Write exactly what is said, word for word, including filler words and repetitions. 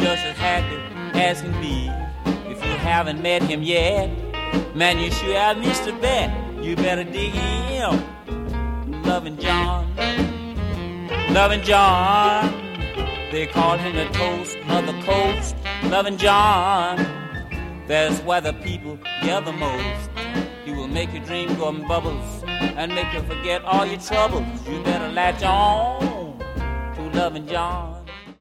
just as happy as can be. If you haven't met him yet, man, you sure have missed a bet. You better dig him. Loving John, Loving John, they call him the toast of the coast. Loving John, that's where the people gather most. He will make your dream go in bubbles and make you forget all your troubles. You better latch on to Loving John.